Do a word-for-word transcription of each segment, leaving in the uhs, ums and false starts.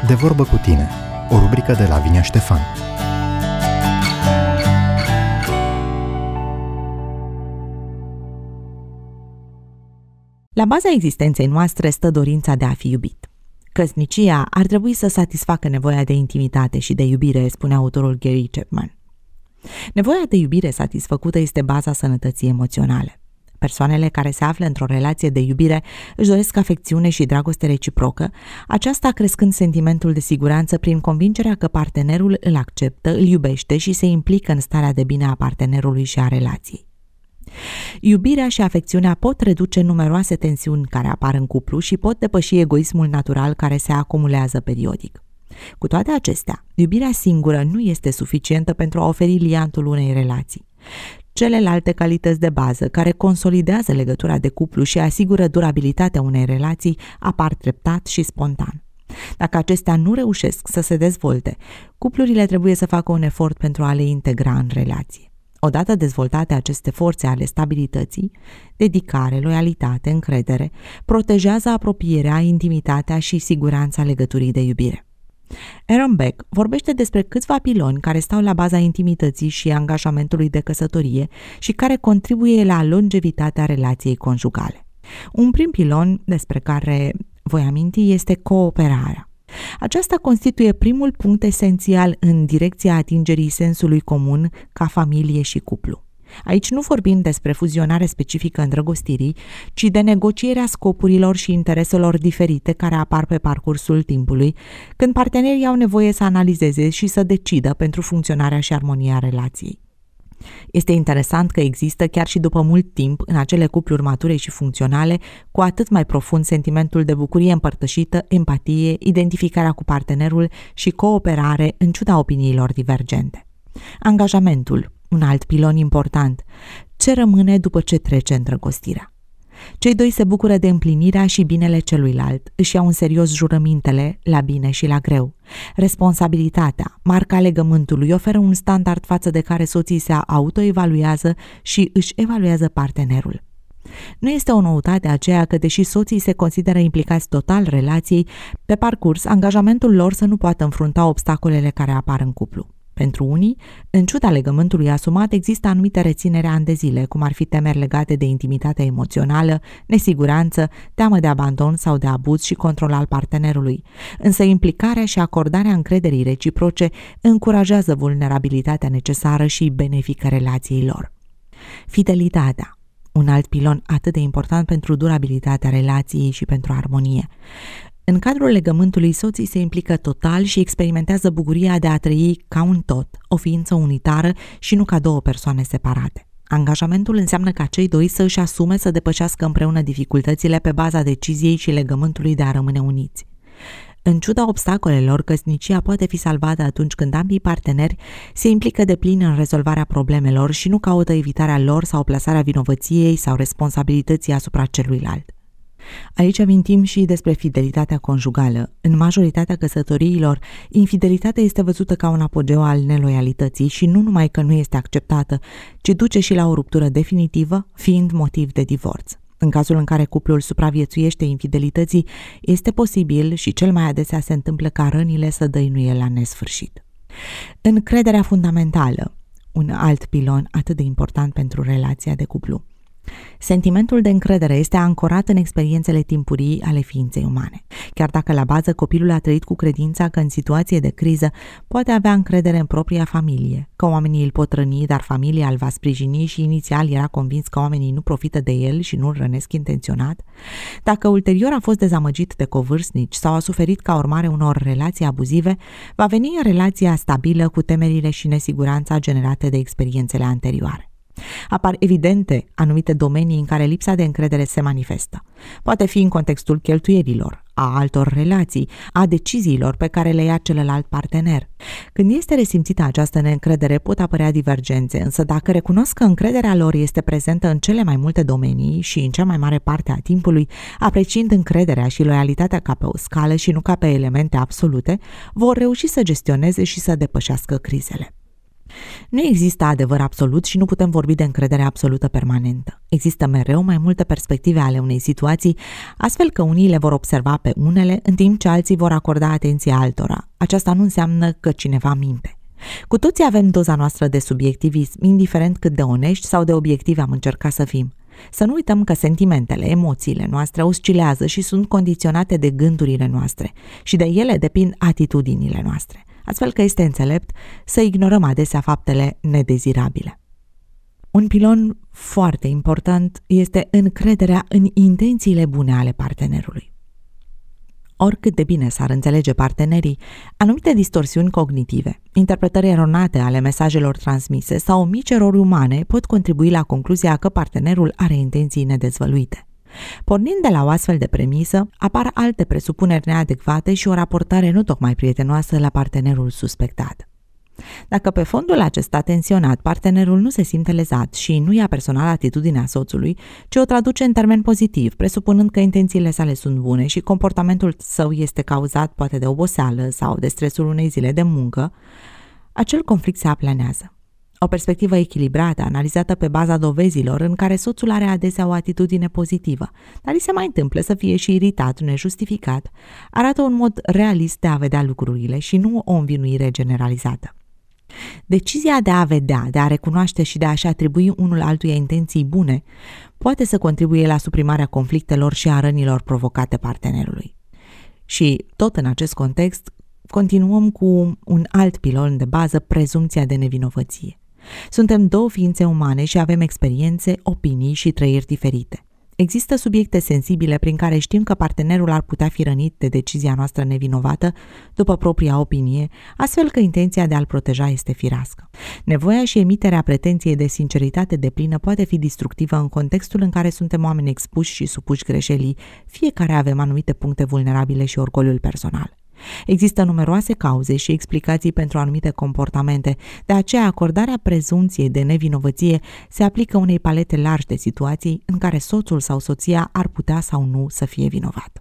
De vorbă cu tine, o rubrică de Lavinia Ștefan. La baza existenței noastre stă dorința de a fi iubit. Căsnicia ar trebui să satisfacă nevoia de intimitate și de iubire, spune autorul Gary Chapman. Nevoia de iubire satisfăcută este baza sănătății emoționale. Persoanele care se află într-o relație de iubire își doresc afecțiune și dragoste reciprocă, aceasta crescând sentimentul de siguranță prin convingerea că partenerul îl acceptă, îl iubește și se implică în starea de bine a partenerului și a relației. Iubirea și afecțiunea pot reduce numeroase tensiuni care apar în cuplu și pot depăși egoismul natural care se acumulează periodic. Cu toate acestea, iubirea singură nu este suficientă pentru a oferi liantul unei relații. Celelalte calități de bază care consolidează legătura de cuplu și asigură durabilitatea unei relații apar treptat și spontan. Dacă acestea nu reușesc să se dezvolte, cuplurile trebuie să facă un efort pentru a le integra în relație. Odată dezvoltate aceste forțe ale stabilității, dedicare, loialitate, încredere, protejează apropierea, intimitatea și siguranța legăturii de iubire. Aaron Beck vorbește despre câțiva piloni care stau la baza intimității și angajamentului de căsătorie și care contribuie la longevitatea relației conjugale. Un prim pilon despre care voi aminti este cooperarea. Aceasta constituie primul punct esențial în direcția atingerii sensului comun ca familie și cuplu. Aici nu vorbim despre fuzionare specifică îndrăgostirii, ci de negocierea scopurilor și intereselor diferite care apar pe parcursul timpului, când partenerii au nevoie să analizeze și să decidă pentru funcționarea și armonia relației. Este interesant că există chiar și după mult timp în acele cupluri mature și funcționale cu atât mai profund sentimentul de bucurie împărtășită, empatie, identificarea cu partenerul și cooperare în ciuda opiniilor divergente. Angajamentul, un alt pilon important, ce rămâne după ce trece îndrăgostirea. Cei doi se bucură de împlinirea și binele celuilalt, își iau în serios jurămintele la bine și la greu. Responsabilitatea, marca legământului, oferă un standard față de care soții se autoevaluează și își evaluează partenerul. Nu este o noutate aceea că, deși soții se consideră implicați total relației, pe parcurs angajamentul lor să nu poată înfrunta obstacolele care apar în cuplu. Pentru unii, în ciuda legământului asumat, există anumite reținere ani de zile, cum ar fi temeri legate de intimitatea emoțională, nesiguranță, teamă de abandon sau de abuz și control al partenerului. Însă implicarea și acordarea încrederii reciproce încurajează vulnerabilitatea necesară și benefică relației lor. Fidelitatea, un alt pilon atât de important pentru durabilitatea relației și pentru armonie. În cadrul legământului, soții se implică total și experimentează bucuria de a trăi ca un tot, o ființă unitară și nu ca două persoane separate. Angajamentul înseamnă ca cei doi să își asume să depășească împreună dificultățile pe baza deciziei și legământului de a rămâne uniți. În ciuda obstacolelor, căsnicia poate fi salvată atunci când ambii parteneri se implică deplin în rezolvarea problemelor și nu caută evitarea lor sau plasarea vinovăției sau responsabilității asupra celuilalt. Aici amintim și despre fidelitatea conjugală. În majoritatea căsătoriilor, infidelitatea este văzută ca un apogeu al neloialității și nu numai că nu este acceptată, ci duce și la o ruptură definitivă, fiind motiv de divorț. În cazul în care cuplul supraviețuiește infidelității, este posibil și cel mai adesea se întâmplă ca rănile să dăinuie la nesfârșit. Încrederea fundamentală, un alt pilon atât de important pentru relația de cuplu. Sentimentul de încredere este ancorat în experiențele timpurii ale ființei umane. Chiar dacă la bază copilul a trăit cu credința că în situație de criză poate avea încredere în propria familie, că oamenii îl pot răni, dar familia îl va sprijini și inițial era convins că oamenii nu profită de el și nu îl rănesc intenționat, dacă ulterior a fost dezamăgit de covârstnici sau a suferit ca urmare unor relații abuzive, va veni în relația stabilă cu temerile și nesiguranța generate de experiențele anterioare. Apar evidente anumite domenii în care lipsa de încredere se manifestă. Poate fi în contextul cheltuielilor, a altor relații, a deciziilor pe care le ia celălalt partener. Când este resimțită această neîncredere, pot apărea divergențe, însă dacă recunosc că încrederea lor este prezentă în cele mai multe domenii și în cea mai mare parte a timpului, apreciind încrederea și loialitatea ca pe o scală și nu ca pe elemente absolute, vor reuși să gestioneze și să depășească crizele. Nu există adevăr absolut și nu putem vorbi de încredere absolută permanentă. Există mereu mai multe perspective ale unei situații, astfel că unii le vor observa pe unele, în timp ce alții vor acorda atenție altora. Aceasta nu înseamnă că cineva minte. Cu toții avem doza noastră de subiectivism, indiferent cât de onești sau de obiectivi am încercat să fim. Să nu uităm că sentimentele, emoțiile noastre oscilează și sunt condiționate de gândurile noastre și de ele depind atitudinile noastre. Astfel că este înțelept să ignorăm adesea faptele nedezirabile. Un pilon foarte important este încrederea în intențiile bune ale partenerului. Oricât de bine s-ar înțelege partenerii, anumite distorsiuni cognitive, interpretări eronate ale mesajelor transmise sau mici erori umane pot contribui la concluzia că partenerul are intenții nedezvăluite. Pornind de la o astfel de premisă, apar alte presupuneri neadecvate și o raportare nu tocmai prietenoasă la partenerul suspectat. Dacă pe fondul acesta tensionat partenerul nu se simte lezat și nu ia personal atitudinea soțului, ci o traduce în termen pozitiv, presupunând că intențiile sale sunt bune și comportamentul său este cauzat poate de oboseală sau de stresul unei zile de muncă, acel conflict se aplanează. O perspectivă echilibrată, analizată pe baza dovezilor, în care soțul are adesea o atitudine pozitivă, dar îi se mai întâmplă să fie și iritat, nejustificat, arată un mod realist de a vedea lucrurile și nu o învinuire generalizată. Decizia de a vedea, de a recunoaște și de a-și atribui unul altuia intenții bune poate să contribuie la suprimarea conflictelor și a rănilor provocate partenerului. Și, tot în acest context, continuăm cu un alt pilon de bază, prezumția de nevinovăție. Suntem două ființe umane și avem experiențe, opinii și trăiri diferite. Există subiecte sensibile prin care știm că partenerul ar putea fi rănit de decizia noastră nevinovată, după propria opinie, astfel că intenția de a-l proteja este firească. Nevoia și emiterea pretenției de sinceritate deplină poate fi destructivă în contextul în care suntem oameni expuși și supuși greșelii, fiecare avem anumite puncte vulnerabile și orgoliul personal. Există numeroase cauze și explicații pentru anumite comportamente, de aceea acordarea prezumției de nevinovăție se aplică unei palete largi de situații în care soțul sau soția ar putea sau nu să fie vinovat.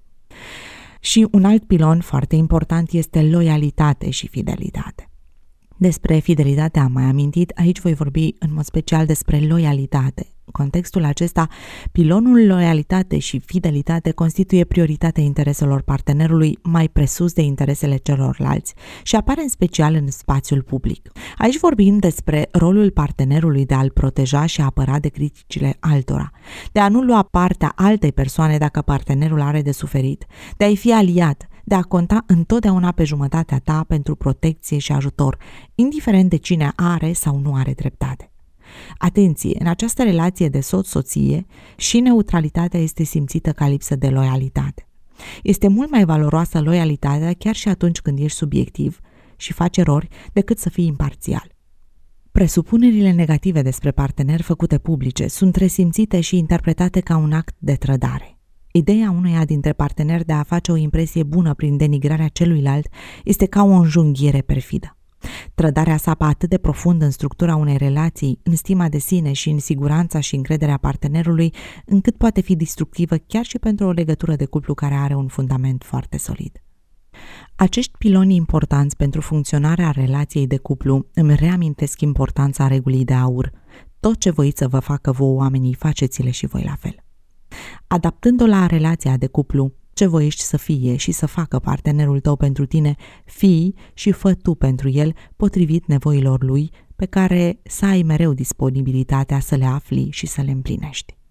Și un alt pilon foarte important este loialitate și fidelitate. Despre fidelitate am mai amintit, aici voi vorbi în mod special despre loialitate. În contextul acesta, pilonul loialitate și fidelitate constituie prioritatea intereselor partenerului mai presus de interesele celorlalți și apare în special în spațiul public. Aici vorbim despre rolul partenerului de a-l proteja și a apăra de criticile altora, de a nu lua partea altei persoane dacă partenerul are de suferit, de a-i fi aliat, de a conta întotdeauna pe jumătatea ta pentru protecție și ajutor, indiferent de cine are sau nu are dreptate. Atenție, în această relație de soț-soție și neutralitatea este simțită ca lipsă de loialitate. Este mult mai valoroasă loialitatea chiar și atunci când ești subiectiv și faci erori decât să fii imparțial. Presupunerile negative despre parteneri făcute publice sunt resimțite și interpretate ca un act de trădare. Ideea unuia dintre parteneri de a face o impresie bună prin denigrarea celuilalt este ca o înjunghiere perfidă. Trădarea sapă atât de profund în structura unei relații, în stima de sine și în siguranța și încrederea partenerului, încât poate fi destructivă chiar și pentru o legătură de cuplu care are un fundament foarte solid. Acești piloni importanți pentru funcționarea relației de cuplu îmi reamintesc importanța regulii de aur. Tot ce voiți să vă facă vouă oamenii, faceți-le și voi la fel. Adaptând-o la relația de cuplu, ce voiești să fie și să facă partenerul tău pentru tine, fii și fă tu pentru el potrivit nevoilor lui, pe care să ai mereu disponibilitatea să le afli și să le împlinești.